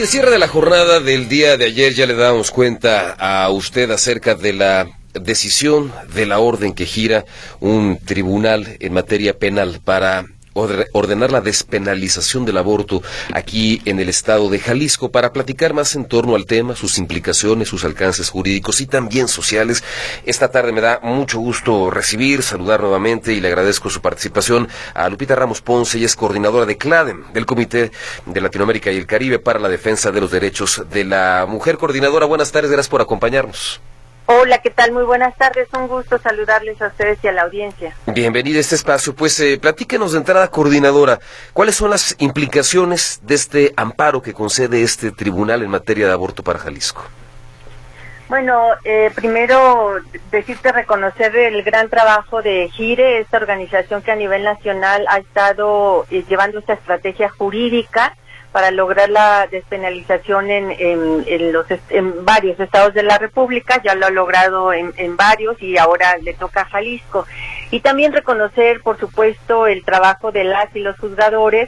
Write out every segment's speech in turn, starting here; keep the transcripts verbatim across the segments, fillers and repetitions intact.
hacia el cierre de la jornada del día de ayer ya le dábamos cuenta a usted acerca de la decisión de la orden que gira un tribunal en materia penal para ordenar la despenalización del aborto aquí en el estado de Jalisco. Para platicar más en torno al tema, sus implicaciones, sus alcances jurídicos y también sociales, esta tarde me da mucho gusto recibir, saludar nuevamente y le agradezco su participación a Lupita Ramos Ponce. Ella es coordinadora de CLADEM, del Comité de Latinoamérica y el Caribe para la Defensa de los Derechos de la Mujer. Coordinadora, buenas tardes, gracias por acompañarnos. Hola, ¿qué tal? Muy buenas tardes, un gusto saludarles a ustedes y a la audiencia. Bienvenida a este espacio. Pues eh, platíquenos de entrada, coordinadora, ¿cuáles son las implicaciones de este amparo que concede este tribunal en materia de aborto para Jalisco? Bueno, eh, primero decirte reconocer el gran trabajo de GIRE, esta organización que a nivel nacional ha estado eh, llevando esta estrategia jurídica para lograr la despenalización en, en, en, los, en varios estados de la República. Ya lo ha logrado en, en varios y ahora le toca a Jalisco. Y también reconocer, por supuesto, el trabajo de las y los juzgadores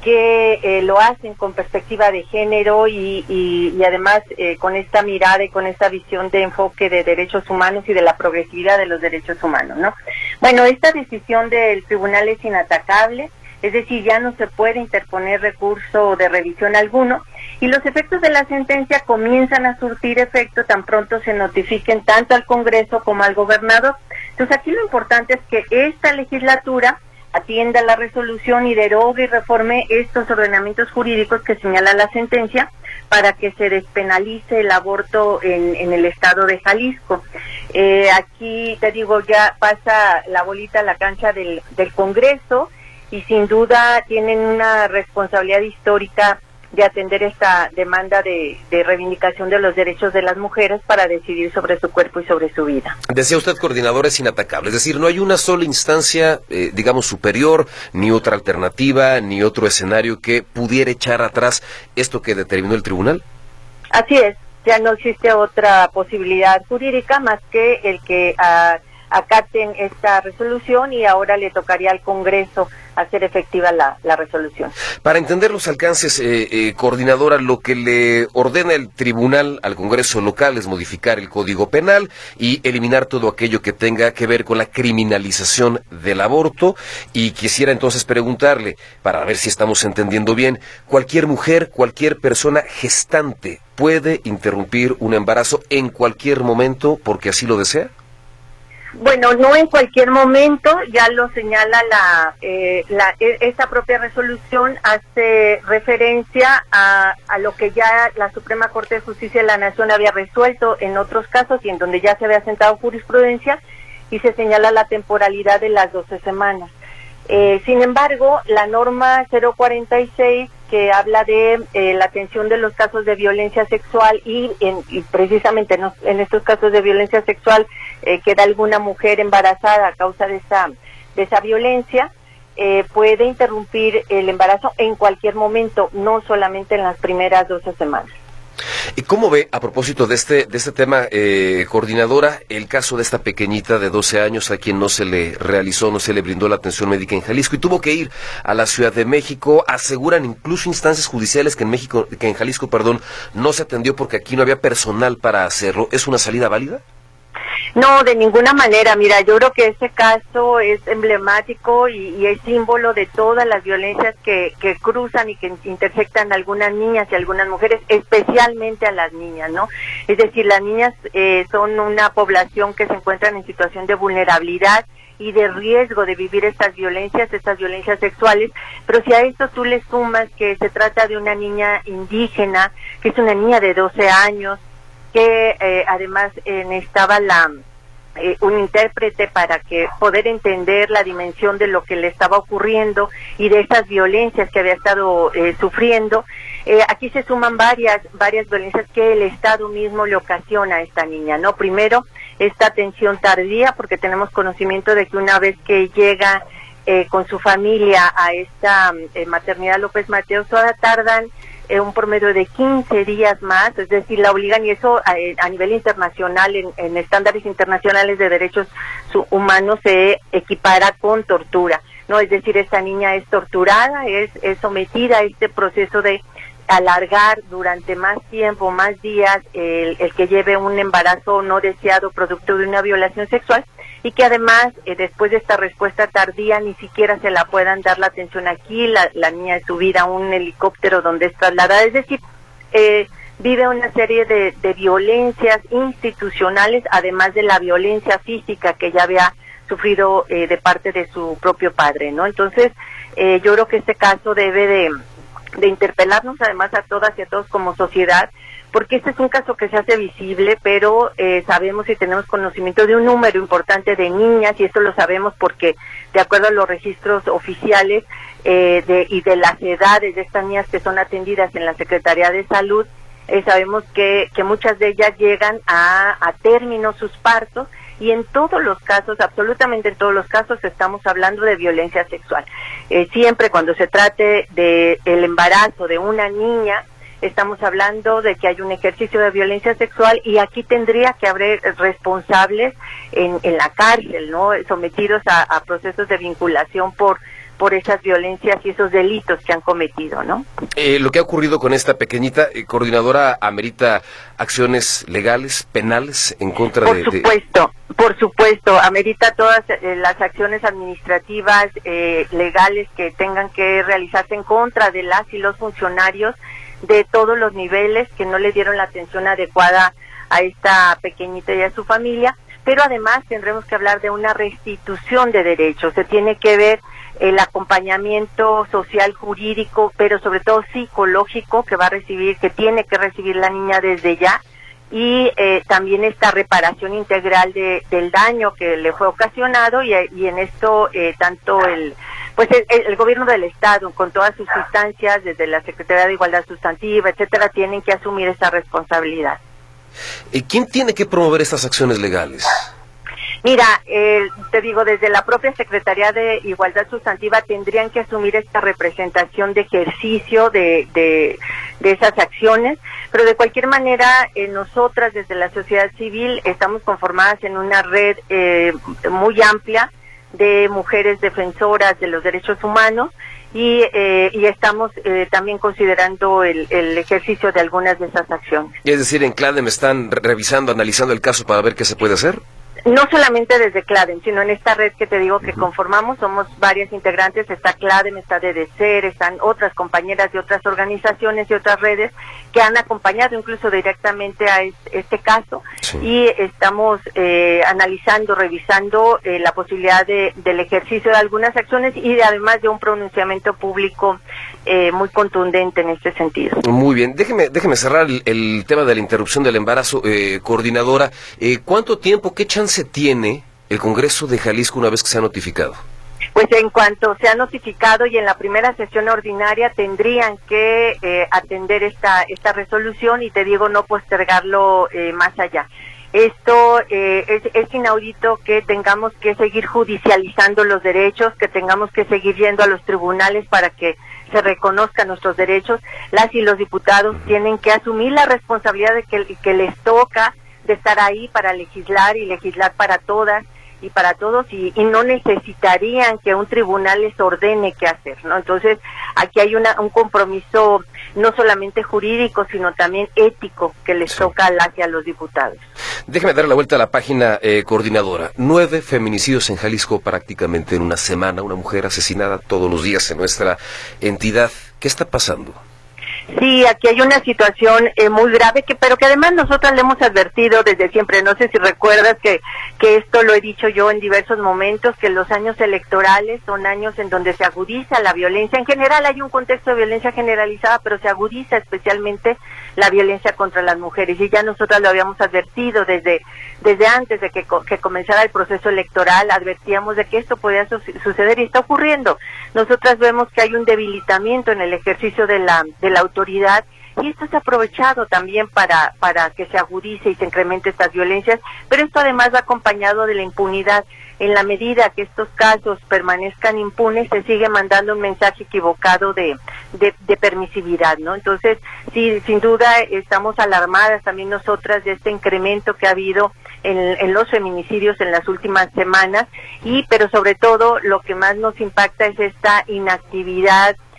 que eh, lo hacen con perspectiva de género y, y, y además eh, con esta mirada y con esta visión de enfoque de derechos humanos y de la progresividad de los derechos humanos, ¿no? Bueno, esta decisión del tribunal es inatacable. Es decir, ya no se puede interponer recurso de revisión alguno y los efectos de la sentencia comienzan a surtir efecto tan pronto se notifiquen tanto al Congreso como al gobernador. Entonces aquí lo importante es que esta legislatura atienda la resolución y derogue y reforme estos ordenamientos jurídicos que señala la sentencia para que se despenalice el aborto en, en el estado de Jalisco. Eh, aquí, te digo, ya pasa la bolita a la cancha del, del Congreso, y sin duda tienen una responsabilidad histórica de atender esta demanda de, de reivindicación de los derechos de las mujeres para decidir sobre su cuerpo y sobre su vida. Decía usted, coordinadora, es inatacable, es decir, no hay una sola instancia, eh, digamos, superior, ni otra alternativa, ni otro escenario que pudiera echar atrás esto que determinó el tribunal. Así es, ya no existe otra posibilidad jurídica más que el que uh, acaten esta resolución y ahora le tocaría al Congreso hacer efectiva la, la resolución. Para entender los alcances, eh, eh, coordinadora, lo que le ordena el tribunal al Congreso local es modificar el Código Penal y eliminar todo aquello que tenga que ver con la criminalización del aborto. Y quisiera entonces preguntarle, para ver si estamos entendiendo bien, ¿cualquier mujer, cualquier persona gestante puede interrumpir un embarazo en cualquier momento porque así lo desea? Bueno, no en cualquier momento, ya lo señala la, eh, la esta propia resolución, hace referencia a, a lo que ya la Suprema Corte de Justicia de la Nación había resuelto en otros casos y en donde ya se había sentado jurisprudencia y se señala la temporalidad de las doce semanas. Eh, sin embargo, la norma cero cuarenta y seis que habla de eh, la atención de los casos de violencia sexual y, en, y precisamente en, en estos casos de violencia sexual eh, queda alguna mujer embarazada a causa de esa, de esa violencia, eh, puede interrumpir el embarazo en cualquier momento, no solamente en las primeras doce semanas. ¿Y cómo ve, a propósito de este de este tema, eh, coordinadora, el caso de esta pequeñita de doce años a quien no se le realizó, no se le brindó la atención médica en Jalisco y tuvo que ir a la Ciudad de México? Aseguran incluso instancias judiciales que en México, que en Jalisco, perdón, no se atendió porque aquí no había personal para hacerlo. ¿Es una salida válida? No, de ninguna manera. Mira, yo creo que este caso es emblemático y, y es símbolo de todas las violencias que, que cruzan y que intersectan a algunas niñas y a algunas mujeres, especialmente a las niñas, ¿no? Es decir, las niñas eh, son una población que se encuentran en situación de vulnerabilidad y de riesgo de vivir estas violencias, estas violencias sexuales, pero si a esto tú le sumas que se trata de una niña indígena, que es una niña de doce años, que eh, además eh, necesitaba la, eh, un intérprete para que poder entender la dimensión de lo que le estaba ocurriendo y de esas violencias que había estado eh, sufriendo. Eh, aquí se suman varias varias violencias que el Estado mismo le ocasiona a esta niña, ¿no? Primero, esta atención tardía, porque tenemos conocimiento de que una vez que llega eh, con su familia a esta eh, maternidad López Mateos, todavía tardan Eh, un promedio de quince días más, es decir, la obligan, y eso a, a nivel internacional, en, en estándares internacionales de derechos humanos, se equipara con tortura, ¿no? Es decir, esta niña es torturada, es, es sometida a este proceso de alargar durante más tiempo, más días, el, el que lleve un embarazo no deseado producto de una violación sexual, y que además, eh, después de esta respuesta tardía, ni siquiera se la puedan dar la atención aquí, la, la niña es subida a un helicóptero donde es trasladada, es decir, eh, vive una serie de, de violencias institucionales, además de la violencia física que ya había sufrido eh, de parte de su propio padre, ¿no? Entonces, eh, yo creo que este caso debe de, de interpelarnos además a todas y a todos como sociedad, porque este es un caso que se hace visible, pero eh, sabemos y tenemos conocimiento de un número importante de niñas, y esto lo sabemos porque, de acuerdo a los registros oficiales eh, de, y de las edades de estas niñas que son atendidas en la Secretaría de Salud, eh, sabemos que, que muchas de ellas llegan a, a término sus partos, y en todos los casos, absolutamente en todos los casos, estamos hablando de violencia sexual. Eh, siempre cuando se trate de el embarazo de una niña, estamos hablando de que hay un ejercicio de violencia sexual, y aquí tendría que haber responsables en, en la cárcel, ¿no? Sometidos a, a procesos de vinculación por por esas violencias y esos delitos que han cometido, ¿no? Eh, lo que ha ocurrido con esta pequeñita eh, coordinadora amerita acciones legales, penales en contra por de... Por supuesto, de... por supuesto, amerita todas eh, las acciones administrativas, eh, legales que tengan que realizarse en contra de las y los funcionarios de todos los niveles que no le dieron la atención adecuada a esta pequeñita y a su familia, pero además tendremos que hablar de una restitución de derechos. Se tiene que ver el acompañamiento social, jurídico, pero sobre todo psicológico que va a recibir, que tiene que recibir la niña desde ya, y eh, también esta reparación integral de, del daño que le fue ocasionado, y, y en esto eh, tanto el pues el, el gobierno del estado con todas sus instancias, desde la Secretaría de Igualdad Sustantiva, etcétera, tienen que asumir esa responsabilidad. ¿Quién tiene que promover estas acciones legales? Mira, eh, te digo, desde la propia Secretaría de Igualdad Sustantiva tendrían que asumir esta representación de ejercicio de, de, de esas acciones, pero de cualquier manera, eh, nosotras desde la sociedad civil estamos conformadas en una red eh, muy amplia de mujeres defensoras de los derechos humanos, y, eh, y estamos eh, también considerando el, el ejercicio de algunas de esas acciones. Es decir, en CLADEM están revisando, analizando el caso para ver qué se puede hacer. No solamente desde CLADEM, sino en esta red que te digo que conformamos, somos varias integrantes, está CLADEM, está DDCER, están otras compañeras de otras organizaciones y otras redes que han acompañado incluso directamente a este caso, sí. Y estamos eh, analizando, revisando eh, la posibilidad de, del ejercicio de algunas acciones, y de, además de un pronunciamiento público eh, muy contundente en este sentido. Muy bien, déjeme, déjeme cerrar el, el tema de la interrupción del embarazo, eh, coordinadora. Eh, ¿Cuánto tiempo, qué chance tiene el Congreso de Jalisco una vez que se ha notificado? Pues en cuanto se ha notificado y en la primera sesión ordinaria tendrían que eh, atender esta esta resolución, y te digo, no postergarlo eh, más allá. Esto eh, es, es inaudito que tengamos que seguir judicializando los derechos, que tengamos que seguir yendo a los tribunales para que se reconozcan nuestros derechos. Las y los diputados tienen que asumir la responsabilidad de que, que les toca de estar ahí para legislar y legislar para todas y para todos, y, y no necesitarían que un tribunal les ordene qué hacer, ¿no? Entonces, aquí hay una, un compromiso no solamente jurídico, sino también ético que les sí. toca a las y a los diputados. Déjeme dar la vuelta a la página, eh, coordinadora. Nueve feminicidios en Jalisco prácticamente en una semana, una mujer asesinada todos los días en nuestra entidad. ¿Qué está pasando? Sí, aquí hay una situación eh, muy grave, que pero que además nosotros le hemos advertido desde siempre. No sé si recuerdas que, que esto lo he dicho yo en diversos momentos, que los años electorales son años en donde se agudiza la violencia. En general hay un contexto de violencia generalizada, pero se agudiza especialmente la violencia contra las mujeres. Y ya nosotros lo habíamos advertido desde desde antes de que, que comenzara el proceso electoral, advertíamos de que esto podía su suceder y está ocurriendo. Nosotras vemos que hay un debilitamiento en el ejercicio de la de la autoridad, y esto se ha aprovechado también para para que se agudice y se incremente estas violencias, pero esto además va acompañado de la impunidad. En la medida que estos casos permanezcan impunes, se sigue mandando un mensaje equivocado de, de, de permisividad, ¿no? Entonces, sí, sin duda estamos alarmadas también nosotras de este incremento que ha habido en, en los feminicidios en las últimas semanas, y pero sobre todo lo que más nos impacta es esta inactividad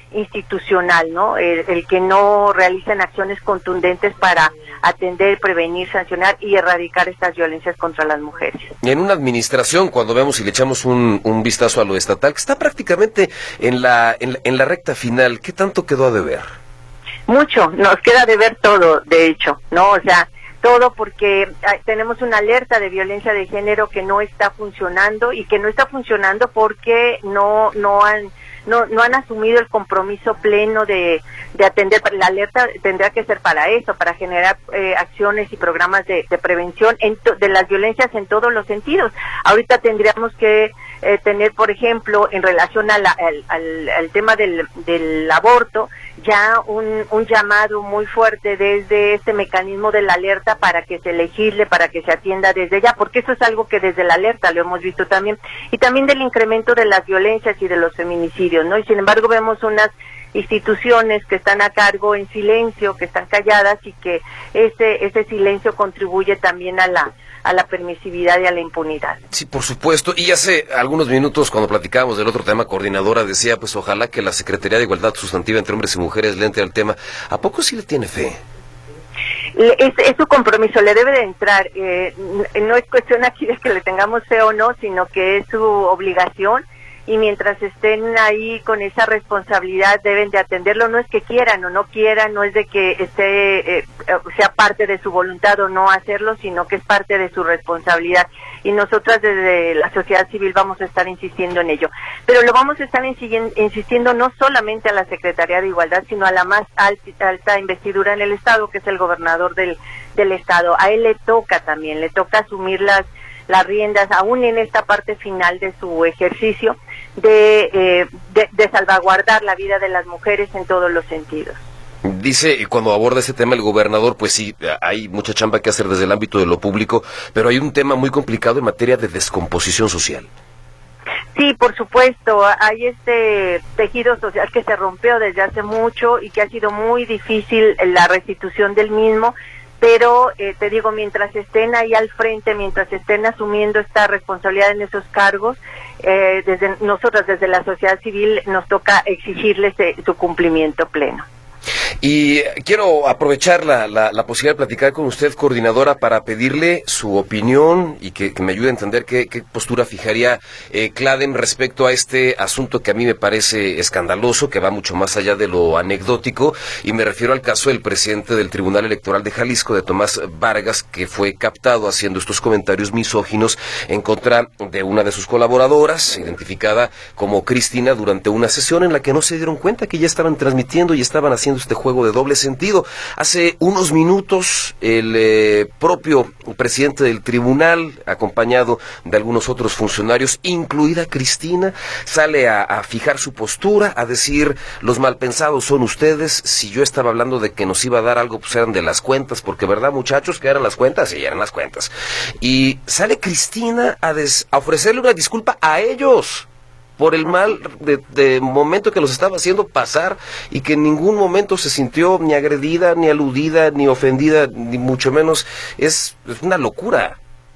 institucional, ¿no? El, el que no realicen acciones contundentes para atender, prevenir, sancionar y erradicar estas violencias contra las mujeres. En una administración, cuando vemos y le echamos un, un vistazo a lo estatal, que está prácticamente en la, en la, en la recta final, ¿qué tanto quedó a deber? Mucho, nos queda de ver todo, de hecho, ¿no? O sea, todo porque tenemos una alerta de violencia de género que no está funcionando y que no está funcionando porque no no han no no han asumido el compromiso pleno de, de atender. La alerta tendrá que ser para eso, para generar eh, acciones y programas de, de prevención en to, de las violencias en todos los sentidos. Ahorita tendríamos que eh, tener, por ejemplo, en relación a la, al, al, al tema del, del aborto, ya un, un llamado muy fuerte desde este mecanismo de la alerta para que se legisle, para que se atienda desde ya, porque eso es algo que desde la alerta lo hemos visto también, y también del incremento de las violencias y de los feminicidios, ¿no? Y sin embargo vemos unas instituciones que están a cargo en silencio, que están calladas, y que ese ese silencio contribuye también a la a la permisividad y a la impunidad. Sí, por supuesto. Y hace algunos minutos, cuando platicábamos del otro tema, coordinadora decía, pues ojalá que la Secretaría de Igualdad Sustantiva entre Hombres y Mujeres le entre al tema. ¿A poco sí le tiene fe? Es, es su compromiso, le debe de entrar. Eh, no es cuestión aquí de que le tengamos fe o no, sino que es su obligación. Y mientras estén ahí con esa responsabilidad deben de atenderlo. No es que quieran o no quieran, no es de que esté eh, sea parte de su voluntad o no hacerlo, sino que es parte de su responsabilidad. Y nosotras desde la sociedad civil vamos a estar insistiendo en ello. Pero lo vamos a estar insistiendo no solamente a la Secretaría de Igualdad, sino a la más alta, alta investidura en el Estado, que es el gobernador del, del Estado. A él le toca también, le toca asumir las las riendas, aún en esta parte final de su ejercicio, de, eh, de, de salvaguardar la vida de las mujeres en todos los sentidos. Dice, cuando aborda ese tema el gobernador, pues sí, hay mucha chamba que hacer desde el ámbito de lo público, pero hay un tema muy complicado en materia de descomposición social. Sí, por supuesto, hay este tejido social que se rompió desde hace mucho y que ha sido muy difícil la restitución del mismo. Pero eh, te digo, mientras estén ahí al frente, mientras estén asumiendo esta responsabilidad en esos cargos, eh, desde nosotros, desde la sociedad civil, nos toca exigirles eh, su cumplimiento pleno. Y quiero aprovechar la, la, la posibilidad de platicar con usted, coordinadora, para pedirle su opinión y que, que me ayude a entender qué, qué postura fijaría eh, CLADEM respecto a este asunto que a mí me parece escandaloso, que va mucho más allá de lo anecdótico, y me refiero al caso del presidente del Tribunal Electoral de Jalisco, de Tomás Vargas, que fue captado haciendo estos comentarios misóginos en contra de una de sus colaboradoras, identificada como Cristina, durante una sesión en la que no se dieron cuenta que ya estaban transmitiendo y estaban haciendo este juego de doble sentido. Hace unos minutos el eh, propio presidente del tribunal, acompañado de algunos otros funcionarios, incluida Cristina, sale a, a fijar su postura, a decir, los malpensados son ustedes, si yo estaba hablando de que nos iba a dar algo, pues eran de las cuentas, porque verdad muchachos, que eran las cuentas, sí, eran las cuentas. Y sale Cristina a, des, a ofrecerle una disculpa a ellos por el mal de, de momento que los estaba haciendo pasar, y que en ningún momento se sintió ni agredida, ni aludida, ni ofendida, ni mucho menos. Es, es una locura.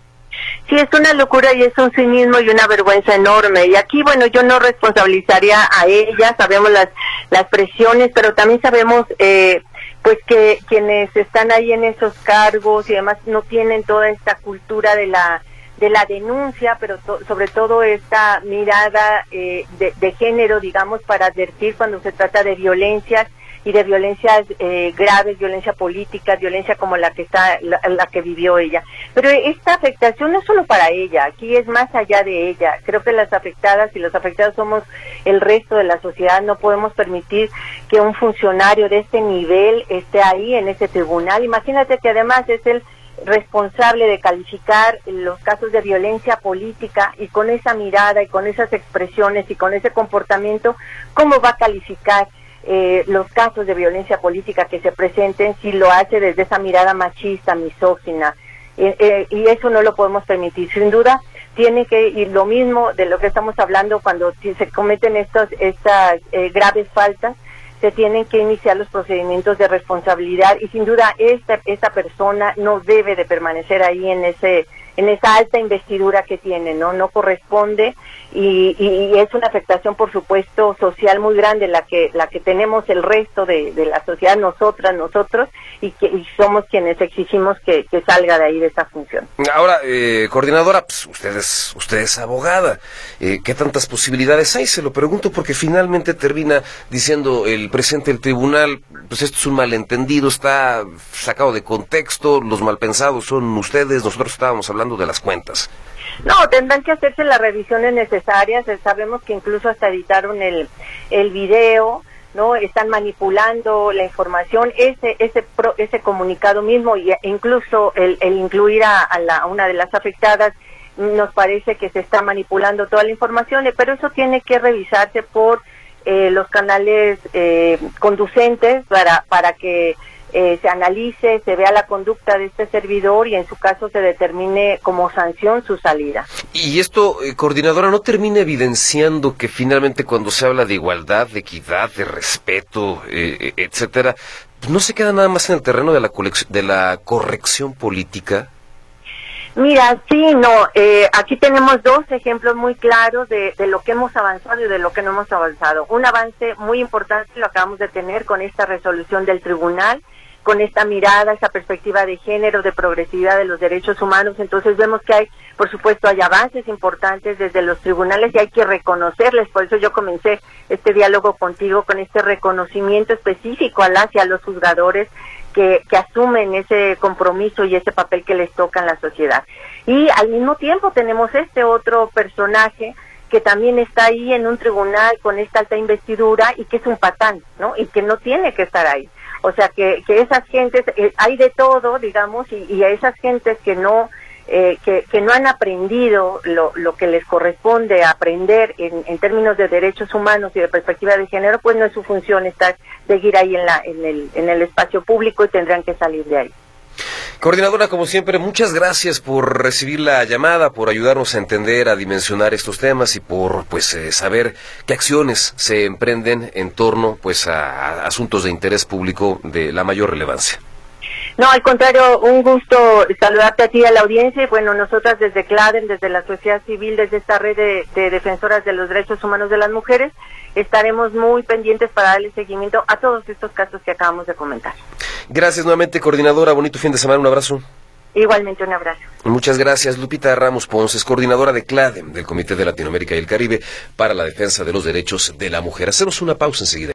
Sí, es una locura y es un cinismo y una vergüenza enorme. Y aquí, bueno, yo no responsabilizaría a ella, sabemos las, las presiones, pero también sabemos eh, pues que quienes están ahí en esos cargos y además no tienen toda esta cultura de la de la denuncia, pero to, sobre todo esta mirada eh, de, de género, digamos, para advertir cuando se trata de violencias y de violencias eh, graves, violencia política, violencia como la que está, la, la que vivió ella. Pero esta afectación no es solo para ella, aquí es más allá de ella. Creo que las afectadas y los afectados somos el resto de la sociedad. No podemos permitir que un funcionario de este nivel esté ahí en ese tribunal. Imagínate que además es el responsable de calificar los casos de violencia política, y con esa mirada y con esas expresiones y con ese comportamiento, ¿cómo va a calificar eh, los casos de violencia política que se presenten si lo hace desde esa mirada machista, misógina? Eh, eh, y eso no lo podemos permitir. Sin duda tiene que ir lo mismo de lo que estamos hablando cuando se cometen estos, estas eh, graves faltas. Se tienen que iniciar los procedimientos de responsabilidad, y sin duda esta esta persona no debe de permanecer ahí en ese en esa alta investidura que tiene, no no corresponde y, y es una afectación, por supuesto, social muy grande la que la que tenemos el resto de, de la sociedad, nosotras, nosotros, y que y somos quienes exigimos que, que salga de ahí de esa función. Ahora, eh, coordinadora, pues usted es, usted es abogada, eh, ¿qué tantas posibilidades hay? Se lo pregunto porque finalmente termina diciendo el presidente del tribunal, pues esto es un malentendido, está sacado de contexto, los malpensados son ustedes, nosotros estábamos hablando de las cuentas. No, tendrán que hacerse las revisiones necesarias, sabemos que incluso hasta editaron el, el video, ¿no? Están manipulando la información, ese ese pro, ese comunicado mismo, e incluso el, el incluir a, a, la, a una de las afectadas, nos parece que se está manipulando toda la información, pero eso tiene que revisarse por eh, los canales eh, conducentes para, para que Eh, se analice, se vea la conducta de este servidor y en su caso se determine como sanción su salida. Y esto, eh, coordinadora, ¿no termina evidenciando que finalmente cuando se habla de igualdad, de equidad, de respeto, eh, etcétera, no se queda nada más en el terreno de la, de la corrección política? Mira, sí, no, eh, aquí tenemos dos ejemplos muy claros de, de lo que hemos avanzado y de lo que no hemos avanzado. Un avance muy importante lo acabamos de tener con esta resolución del tribunal, con esta mirada, esa perspectiva de género, de progresividad de los derechos humanos. Entonces vemos que hay, por supuesto, hay avances importantes desde los tribunales y hay que reconocerles. Por eso yo comencé este diálogo contigo con este reconocimiento específico a las y a los juzgadores que, que asumen ese compromiso y ese papel que les toca en la sociedad. Y al mismo tiempo tenemos este otro personaje que también está ahí en un tribunal con esta alta investidura y que es un patán, ¿no? Y que no tiene que estar ahí. O sea, que, que esas gentes, eh, hay de todo, digamos, y, y a esas gentes que no eh, que, que no han aprendido lo, lo que les corresponde aprender en, en términos de derechos humanos y de perspectiva de género, pues no es su función estar seguir ahí en, la, en, el, en el espacio público y tendrán que salir de ahí. Coordinadora, como siempre, muchas gracias por recibir la llamada, por ayudarnos a entender, a dimensionar estos temas y por pues eh, saber qué acciones se emprenden en torno pues a, a asuntos de interés público de la mayor relevancia. No, al contrario, un gusto saludarte a ti y a la audiencia. Y bueno, nosotras desde CLADEM, desde la sociedad civil, desde esta red de, de defensoras de los derechos humanos de las mujeres, estaremos muy pendientes para darle seguimiento a todos estos casos que acabamos de comentar. Gracias nuevamente, coordinadora. Bonito fin de semana. Un abrazo. Igualmente, un abrazo. Muchas gracias. Lupita Ramos Ponce es coordinadora de CLADEM, del Comité de Latinoamérica y el Caribe para la Defensa de los Derechos de la Mujer. Hacemos una pausa enseguida.